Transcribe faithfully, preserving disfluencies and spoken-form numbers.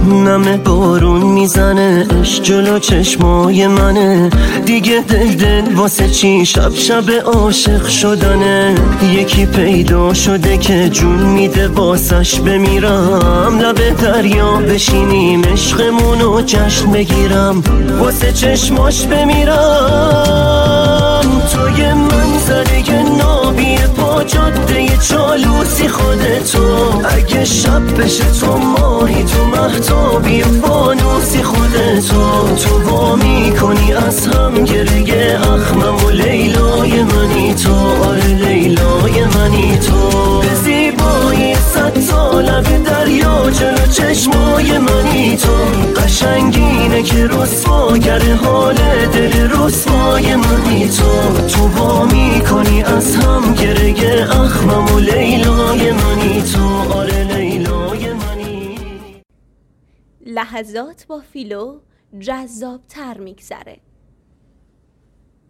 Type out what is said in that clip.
نمه بارون میزنه عشق جلو چشمای منه، دیگه دل دل واسه چی شب شب عاشق شدنه. یکی پیدا شده که جون میده واسش بمیرم، لب دریا بشینیم عشقمونو جشن بگیرم، واسه چشماش بمیرم. توی منظره نابی پا جاده چالوسی خودتو، اگه شب بشه تو ماهی تو مهتابی فانوسی خودتو، تو وا میکنی از هم گریه اخمم و لیلای منی تو، آره لیلای منی تو. به زیبایی صد تا لب دریا جلو چشمای منی تو، قشنگینه که رسواگر حال دل رسوای منی تو، تو وا میکنی از هم گریه اخمم و لیلای منی تو، آره لیلای منی. لحظات با فیلو جذاب تر میگذره.